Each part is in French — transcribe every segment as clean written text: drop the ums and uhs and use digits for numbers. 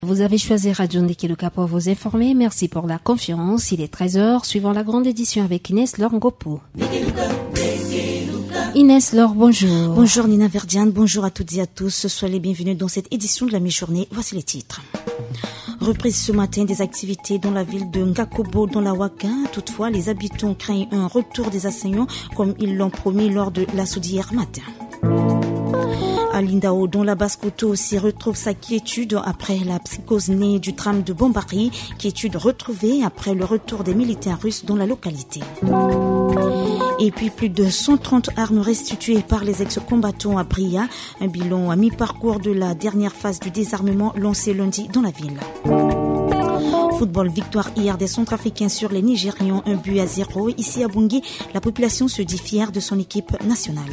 Vous avez choisi Radio Ndekeluka pour vous informer. Merci pour la confiance. Il est 13h, suivant la grande édition avec Inès Laure Ngopo. Inès Laure, bonjour. Bonjour Nina Verdiane, bonjour à toutes et à tous. Soyez les bienvenus dans cette édition de la mi-journée. Voici les titres. Reprise ce matin des activités dans la ville de Ngakobo, dans la Ouaka. Toutefois, les habitants craignent un retour des assaillants comme ils l'ont promis lors de l'assaut d'hier matin. À Lindao, dont la Basse-Koto aussi retrouve sa quiétude après la psychose née du tram de Bombari, quiétude retrouvée après le retour des militaires russes dans la localité. Et puis plus de 130 armes restituées par les ex-combattants à Bria, un bilan à mi-parcours de la dernière phase du désarmement lancé lundi dans la ville. Football, victoire hier des Centrafricains sur les Nigérians, 1-0. Ici à Bungi, la population se dit fière de son équipe nationale.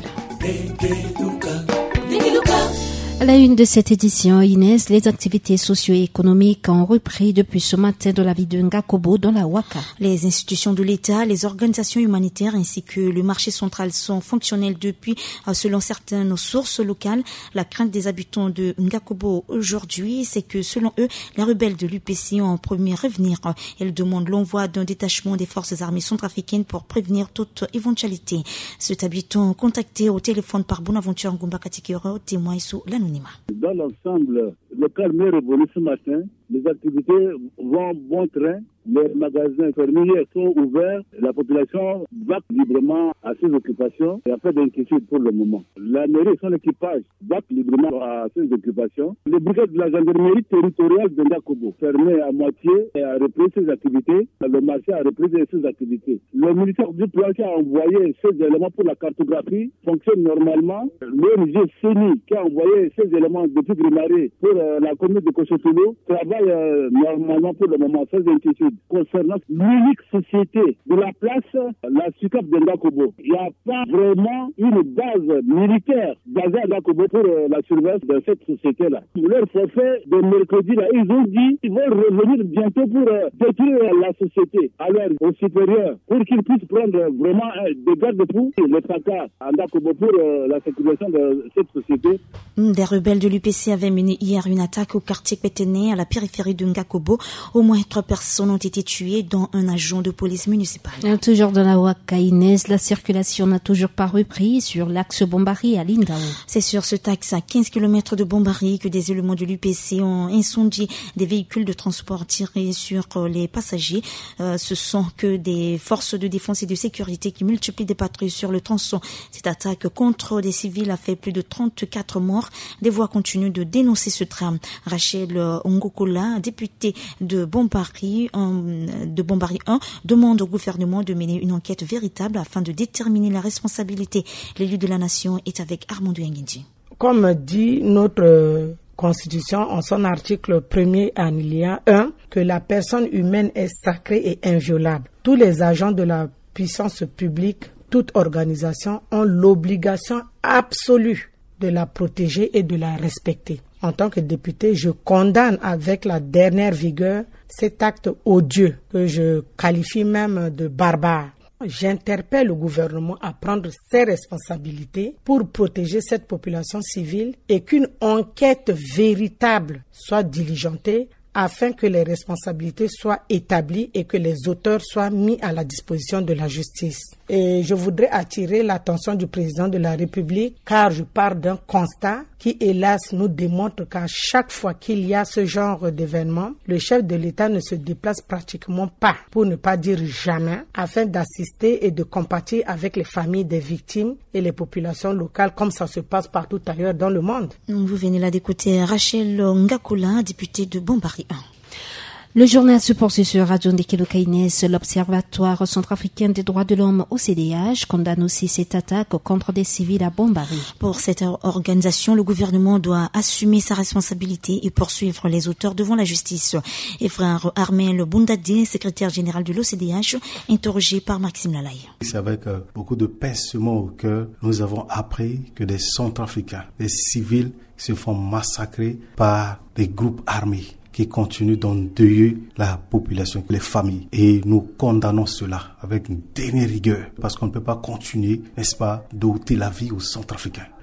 À la une de cette édition, Inès, les activités socio-économiques ont repris depuis ce matin dans la ville de Ngakobo, dans la Ouaka. Les institutions de l'État, les organisations humanitaires ainsi que le marché central sont fonctionnels depuis, selon certaines sources locales. La crainte des habitants de Ngakobo aujourd'hui, c'est que selon eux, les rebelles de l'UPC ont promis revenir. Elles demandent l'envoi d'un détachement des forces armées centrafricaines pour prévenir toute éventualité. Cet habitant contacté au téléphone par Bonaventure Ngumba Katikiro témoigne sous l'anonymat. Dans l'ensemble, le calme est revenu ce matin. Les activités vont bon train. Les magasins fermiers sont ouverts. La population va librement à ses occupations. Il n'y a pas d'inquiétude pour le moment. La mairie et son équipage va librement à ses occupations. Les brigades de la gendarmerie territoriale de Ngakobo fermées à moitié et a repris ses activités. Le marché a repris ses activités. Le ministère du Plan qui a envoyé ses éléments pour la cartographie fonctionne normalement. L'ONG CENI qui a envoyé ses éléments depuis Grimaré pour la commune de Kochotolo travaille normalement pour le moment sans inquiétude. Concernant l'unique société de la place, la SUCAP de Ngakobo, il n'y a pas vraiment une base militaire basée à Ngakobo pour la surveillance de cette société-là. Leur forfait de mercredi, là, ils ont dit qu'ils vont revenir bientôt pour détruire la société. Alors, au supérieur, pour qu'ils puissent prendre vraiment des garde-fous, le tracas à Ngakobo pour la sécurisation de cette société. Des rebelles de l'UPC avaient mené hier une attaque au quartier Péténé, à la périphérie de Ngakobo. Au moins 3 personnes ont été tuées, dont un agent de police municipale. Toujours dans la Ouaka, Inès, la circulation n'a toujours pas repris sur l'axe Bombari à Lindao. C'est sur ce axe à 15 km de Bombari que des éléments de l'UPC ont incendié des véhicules de transport tirés sur les passagers. Ce sont que des forces de défense et de sécurité qui multiplient des patrouilles sur le tronçon. Cette attaque contre des civils a fait plus de 34 morts. Des voix continuent de dénoncer ce drame. Rachel Ngokola, députée de Bombari 1, demande au gouvernement de mener une enquête véritable afin de déterminer la responsabilité. L'élu de la nation est avec Armando Nguindji. Comme dit notre Constitution en son article 1er alinéa 1, que la personne humaine est sacrée et inviolable. Tous les agents de la puissance publique, toute organisation ont l'obligation absolue de la protéger et de la respecter. En tant que député, je condamne avec la dernière vigueur cet acte odieux que je qualifie même de barbare. J'interpelle le gouvernement à prendre ses responsabilités pour protéger cette population civile et qu'une enquête véritable soit diligentée afin que les responsabilités soient établies et que les auteurs soient mis à la disposition de la justice. Et je voudrais attirer l'attention du président de la République car je pars d'un constat qui, hélas, nous démontre qu'à chaque fois qu'il y a ce genre d'événement, le chef de l'État ne se déplace pratiquement pas, pour ne pas dire jamais, afin d'assister et de compatir avec les familles des victimes et les populations locales comme ça se passe partout ailleurs dans le monde. Vous venez là d'écouter Rachel Ngakola, députée de Bombari 1. Le journal se poursuit sur Radio Ndekeluka. Inès. L'Observatoire centrafricain des droits de l'homme OCDH condamne aussi cette attaque contre des civils à Bombari. Pour cette organisation, le gouvernement doit assumer sa responsabilité et poursuivre les auteurs devant la justice. Et frère Armel Bundadé, secrétaire général de l'OCDH, interrogé par Maxime Lalaye. C'est avec beaucoup de pincement au cœur nous avons appris que des Centrafricains, des civils, se font massacrer par des groupes armés qui continue d'endeuiller la population, les familles. Et nous condamnons cela avec une dernière rigueur, parce qu'on ne peut pas continuer, n'est-ce pas, d'ôter la vie aux Centrafricains.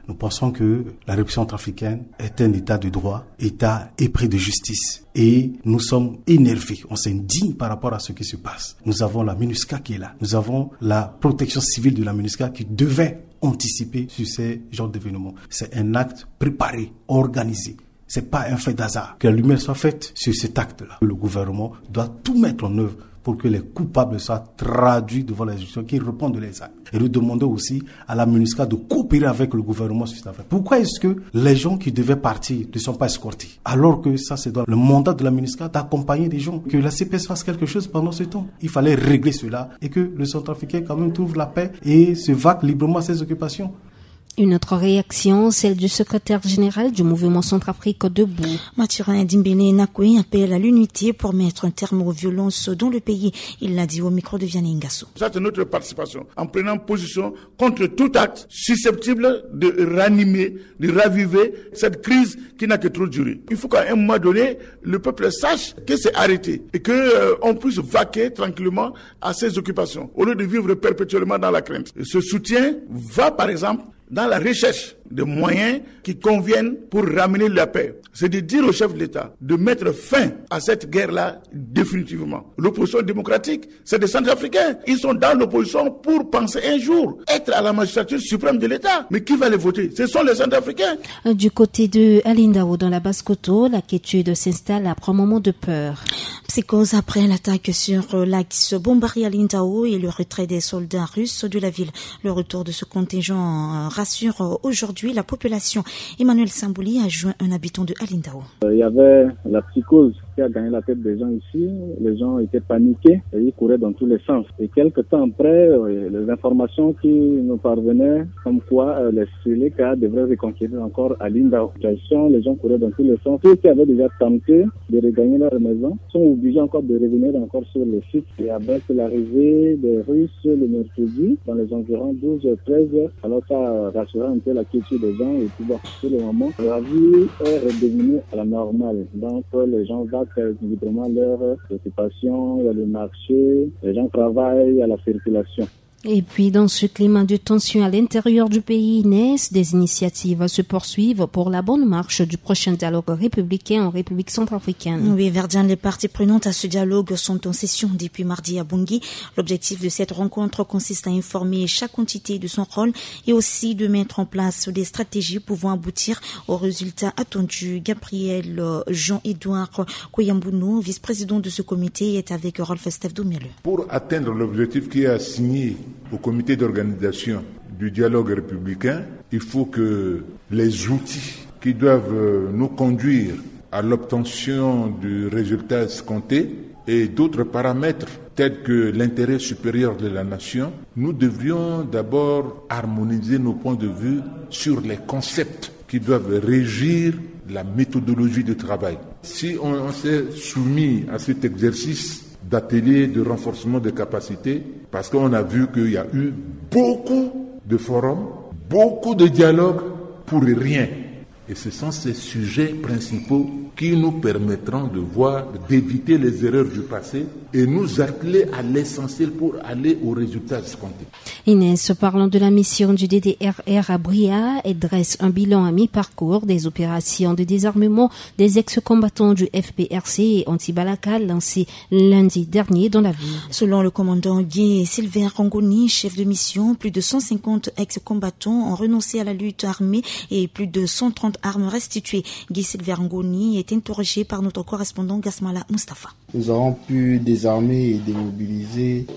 Nous pensons que la République centrafricaine est un État de droit, État épris de justice. Et nous sommes énervés, on s'indigne par rapport à ce qui se passe. Nous avons la MINUSCA qui est là. Nous avons la protection civile de la MINUSCA qui devait anticiper sur ces genres d'événements. C'est un acte préparé, organisé. C'est pas un fait d'hasard. Que la lumière soit faite sur cet acte-là. Le gouvernement doit tout mettre en œuvre pour que les coupables soient traduits devant les juridictions qui répondent de leurs actes. Et nous demandons aussi à la MINUSCA de coopérer avec le gouvernement sur cette affaire. Pourquoi est-ce que les gens qui devaient partir ne sont pas escortés? Alors que ça, c'est dans le mandat de la MINUSCA d'accompagner les gens. Que la CPS fasse quelque chose pendant ce temps. Il fallait régler cela et que le Centrafricain quand même trouve la paix et se vaque librement à ses occupations. Une autre réaction, celle du secrétaire général du mouvement Centrafrique Debout. Mathurin Dimbélé Nakwe appelle à l'unité pour mettre un terme aux violences dans le pays. Il l'a dit au micro de Vianney Ngasso. Ça, c'est notre participation en prenant position contre tout acte susceptible de ranimer, de raviver cette crise qui n'a que trop duré. Il faut qu'à un moment donné, le peuple sache que c'est arrêté et qu'on puisse vaquer tranquillement à ses occupations au lieu de vivre perpétuellement dans la crainte. Et ce soutien va, par exemple, dans la recherche de moyens qui conviennent pour ramener la paix. C'est de dire au chef de l'État de mettre fin à cette guerre-là définitivement. L'opposition démocratique, c'est des Centrafricains. Ils sont dans l'opposition pour penser un jour être à la magistrature suprême de l'État. Mais qui va les voter? Ce sont les Centrafricains. Du côté de Alindao, dans la Basse-Koto, la quiétude s'installe après un moment de peur. Psychose après l'attaque sur l'axe Bombari Alindao et le retrait des soldats russes de la ville. Le retour de ce contingent rassure aujourd'hui la population. Emmanuel Sambouli a joint un habitant de Alindao. Il y avait la psychose qui a gagné la tête des gens ici. Les gens étaient paniqués et ils couraient dans tous les sens. Et quelques temps après, les informations qui nous parvenaient comme quoi les Séléka devraient reconquérir encore Alindao. Les gens couraient dans tous les sens. Ceux qui avaient déjà tenté de regagner leur maison sont obligés encore de revenir encore sur le site. Et avec l'arrivée des Russes le mercredi, dans les environs 12-13 heures, alors ça rassurait un peu la quiétude des gens. Et puis bon, pour le moment, la vie est redevenue à la normale. Donc les gens vaquent librement leurs occupations, il y a le marché, les gens travaillent à la circulation. Et puis, dans ce climat de tension à l'intérieur du pays, Inès, des initiatives se poursuivent pour la bonne marche du prochain dialogue républicain en République centrafricaine. Oui, Verdien, les parties prenantes à ce dialogue sont en session depuis mardi à Bangui. L'objectif de cette rencontre consiste à informer chaque entité de son rôle et aussi de mettre en place des stratégies pouvant aboutir aux résultats attendus. Gabriel Jean-Édouard Koyambounou, vice-président de ce comité, est avec Rolf Steph Domele. Pour atteindre l'objectif qui est assigné au comité d'organisation du dialogue républicain, il faut que les outils qui doivent nous conduire à l'obtention du résultat escompté et d'autres paramètres tels que l'intérêt supérieur de la nation, nous devrions d'abord harmoniser nos points de vue sur les concepts qui doivent régir la méthodologie de travail. Si on s'est soumis à cet exercice d'ateliers de renforcement des capacités, parce qu'on a vu qu'il y a eu beaucoup de forums, beaucoup de dialogues pour rien. Et ce sont ces sujets principaux qui nous permettront de voir, d'éviter les erreurs du passé et nous atteler à l'essentiel pour aller aux résultats escomptés. Inès, parlant de la mission du DDRR à Bria, elle dresse un bilan à mi-parcours des opérations de désarmement des ex-combattants du FPRC et anti-Balaka lancées lundi dernier dans la ville. Selon le commandant Guy Sylvain Rangoni, chef de mission, plus de 150 ex-combattants ont renoncé à la lutte armée et plus de 130 armes restituées. Guy Sylvain Rangoni est interrogé par notre correspondant Gasmala Mustafa. Nous avons pu désarmer et démobiliser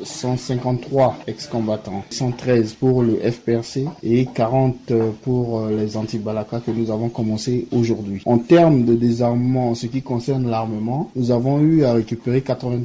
153 ex-combattants, 113 pour le FPRC et 40 pour les anti-Balaka que nous avons commencé aujourd'hui. En termes de désarmement, en ce qui concerne l'armement, nous avons eu à récupérer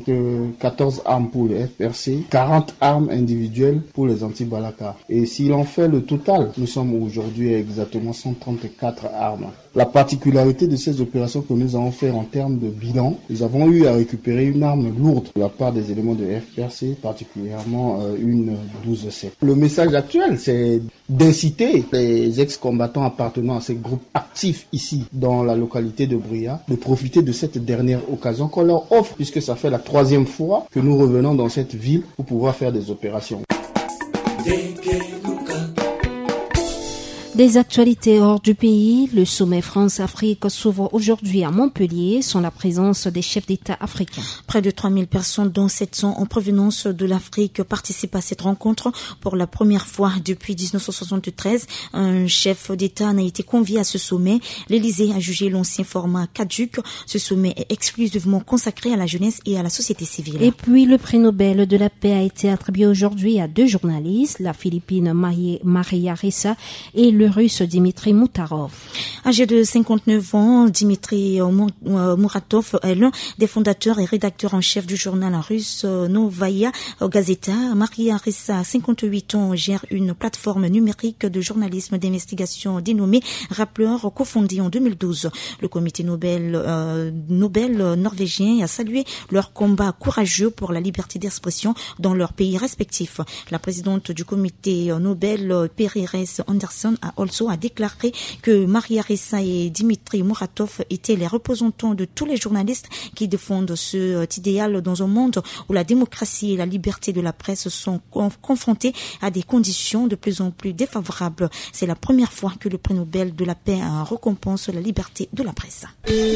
94 armes pour le FPRC, 40 armes individuelles pour les anti-Balaka. Et si l'on fait le total, nous sommes aujourd'hui à exactement 134 armes. La particularité de ces opérations que nous avons fait en termes de bilan, nous avons eu à récupérer une arme lourde de la part des éléments de FPRC, particulièrement une 12-7. Le message actuel, c'est d'inciter les ex-combattants appartenant à ces groupes actifs ici dans la localité de Bria de profiter de cette dernière occasion qu'on leur offre, puisque ça fait la 3e fois que nous revenons dans cette ville pour pouvoir faire des opérations. Des actualités hors du pays, le sommet France-Afrique s'ouvre aujourd'hui à Montpellier sans la présence des chefs d'État africains. Près de 3000 personnes, dont 700 en provenance de l'Afrique, participent à cette rencontre pour la première fois depuis 1973. Un chef d'État n'a été convié à ce sommet. L'Élysée a jugé l'ancien format caduc. Ce sommet est exclusivement consacré à la jeunesse et à la société civile. Et puis, le prix Nobel de la paix a été attribué aujourd'hui à 2 journalistes, la Philippine Maria Ressa et le Russe Dimitri Muratov. Âgé de 59 ans, Dimitri Muratov est l'un des fondateurs et rédacteurs en chef du journal russe Novaya Gazeta. Maria Ressa, 58 ans, gère une plateforme numérique de journalisme d'investigation dénommée Rappler, cofondée en 2012. Le comité Nobel norvégien a salué leur combat courageux pour la liberté d'expression dans leurs pays respectifs. La présidente du comité Nobel, Pérez Anderson, a déclaré que Maria Ressa et Dimitri Muratov étaient les représentants de tous les journalistes qui défendent cet idéal dans un monde où la démocratie et la liberté de la presse sont confrontées à des conditions de plus en plus défavorables. C'est la première fois que le prix Nobel de la paix récompense la liberté de la presse.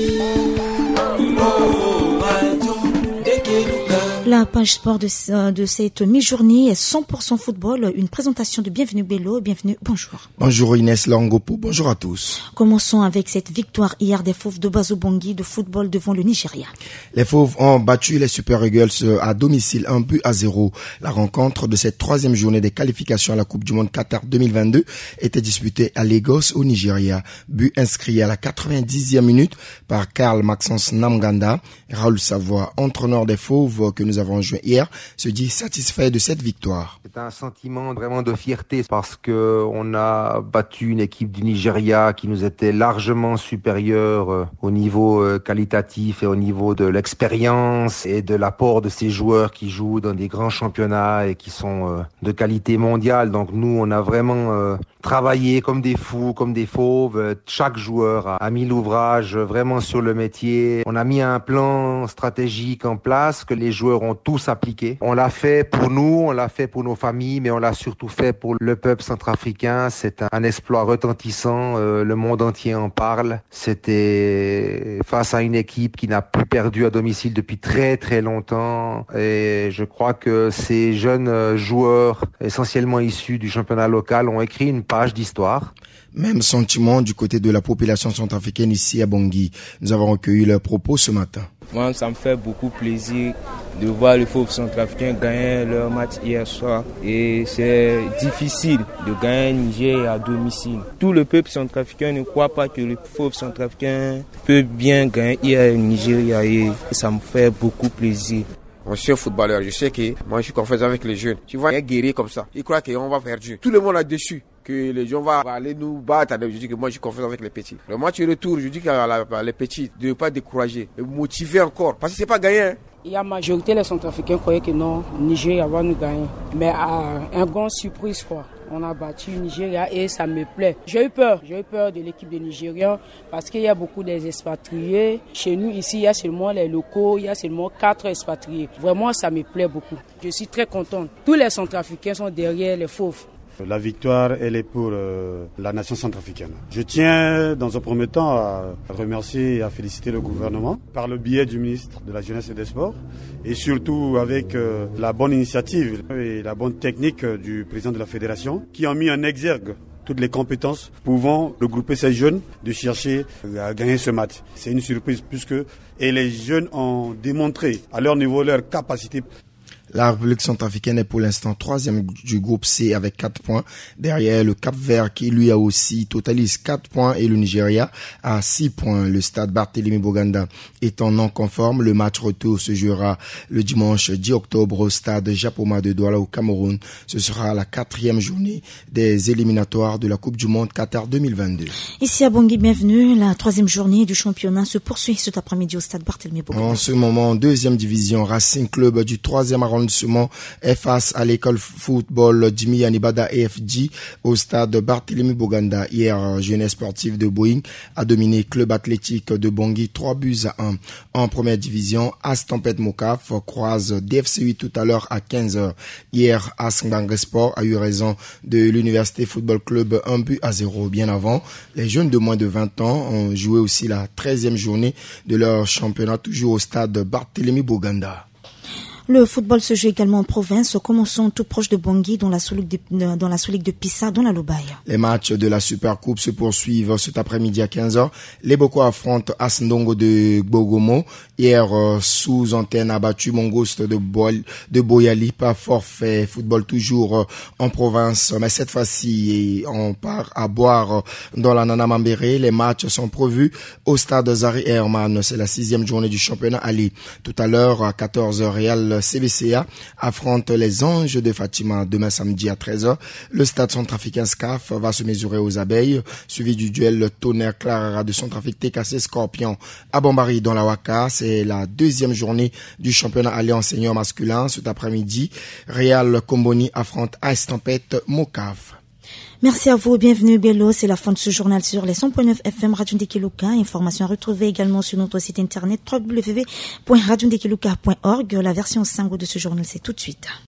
La page sport de cette mi-journée est 100% football. Une présentation de Bienvenue Bello. Bienvenue, bonjour. Bonjour Inès Langopo, bonjour à tous. Commençons avec cette victoire hier des Fauves de Bazobongi de football devant le Nigeria. Les Fauves ont battu les Super Eagles à domicile 1-0. La rencontre de cette 3e journée des qualifications à la Coupe du Monde Qatar 2022 était disputée à Lagos au Nigeria. But inscrit à la 90e minute par Karl Maxence Namganda. Raoul Savoie, entraîneur des Fauves que nous avons joué hier, se dit satisfait de cette victoire. C'est un sentiment vraiment de fierté parce que on a battu une équipe du Nigeria qui nous était largement supérieure au niveau qualitatif et au niveau de l'expérience et de l'apport de ces joueurs qui jouent dans des grands championnats et qui sont de qualité mondiale. Donc nous, on a vraiment travaillé comme des fous, comme des fauves. Chaque joueur a mis l'ouvrage vraiment sur le métier. On a mis un plan stratégique en place que les joueurs ont tous appliqué. On l'a fait pour nous, on l'a fait pour nos familles, mais on l'a surtout fait pour le peuple centrafricain. C'est un exploit retentissant, le monde entier en parle. C'était face à une équipe qui n'a plus perdu à domicile depuis très très longtemps. Et je crois que ces jeunes joueurs, essentiellement issus du championnat local, ont écrit une page d'histoire. Même sentiment du côté de la population centrafricaine ici à Bangui. Nous avons recueilli leurs propos ce matin. Moi, ça me fait beaucoup plaisir de voir les Fauves centrafricains gagner leur match hier soir. Et c'est difficile de gagner Niger à domicile. Tout le peuple centrafricain ne croit pas que les Fauves centrafricains peuvent bien gagner hier au Nigeria. Et ça me fait beaucoup plaisir. Moi, je suis un footballeur, je sais que moi je suis confiant avec les jeunes. Tu vois, un guerrier comme ça, il croit qu'on va perdre. Tout le monde est dessus, que les gens vont aller nous battre. Je dis que moi je suis confiant avec les petits. Le match retour, je dis que les petits de ne pas décourager, de motiver encore, parce que c'est pas gagné. Hein. Il y a majorité des Centrafricains croyaient que non, Nigeria va nous gagner. Mais à un grand surprise quoi. On a battu le Nigeria et ça me plaît. J'ai eu peur de l'équipe des Nigériens parce qu'il y a beaucoup des expatriés. Chez nous ici, il y a seulement les locaux, il y a seulement 4 expatriés. Vraiment, ça me plaît beaucoup. Je suis très contente. Tous les Centrafricains sont derrière les Fauves. La victoire, elle est pour la nation centrafricaine. Je tiens, dans un premier temps, à remercier et à féliciter le gouvernement par le biais du ministre de la Jeunesse et des Sports et surtout avec la bonne initiative et la bonne technique du président de la fédération qui ont mis en exergue toutes les compétences pouvant regrouper ces jeunes de chercher à gagner ce match. C'est une surprise puisque les jeunes ont démontré à leur niveau leur capacité. La République centrafricaine est pour l'instant 3e du groupe C avec 4 points. Derrière le Cap-Vert qui lui a aussi totalise 4 points et le Nigeria a 6 points. Le stade Barthélémy Boganda étant non conforme, le match retour se jouera le dimanche 10 octobre au stade Japoma de Douala au Cameroun. Ce sera la 4e journée des éliminatoires de la Coupe du Monde Qatar 2022. Ici à Bangui, bienvenue. La 3e journée du championnat se poursuit cet après-midi au stade Barthélémy Boganda. En ce moment, 2e division, Racing Club du 3e arrondissement arrondissement est face à l'école football Jimmy Anibada EFJ au stade Barthélemy Boganda. Hier, jeunesse sportive de Boeing a dominé club athlétique de Bangui 3-1 en première division. As-Tempête Mokaf croise DFC8 tout à l'heure à 15h. Hier, As-Ngangre Sport a eu raison de l'Université Football Club 1-0. Bien avant, les jeunes de moins de 20 ans ont joué aussi la 13e journée de leur championnat, toujours au stade Barthélemy Boganda. Le football se joue également en province, commençons tout proche de Bangui, dans la sous-ligue de Pissa, dans la Lobaye. Les matchs de la Super Coupe se poursuivent cet après-midi à 15h. Les Boko affrontent Asndongo de Gbogomo. Hier, sous antenne, a battu Mongoste de Boyali, pas forfait. Football toujours en province, mais cette fois-ci, on part à boire dans la Nana Mambéré. Les matchs sont prévus au stade Zari Herman. C'est la 6e journée du championnat Ali. Tout à l'heure, à 14h, Real CBCA affronte les Anges de Fatima. Demain samedi à 13h, le stade centrafricain SCAF va se mesurer aux Abeilles, suivi du duel Tonnerre Clara de Centrafrique TKC Scorpion à Bombari dans la Waka. C'est la 2e journée du championnat alliance senior masculin. Cet après-midi, Real Comboni affronte As-Tempête Mokaf. Merci à vous, bienvenue Bello, c'est la fin de ce journal sur les 100.9 FM Radio Ndekeluka. Information à retrouver également sur notre site internet www.radiondekeluka.org. La version 5 de ce journal, c'est tout de suite.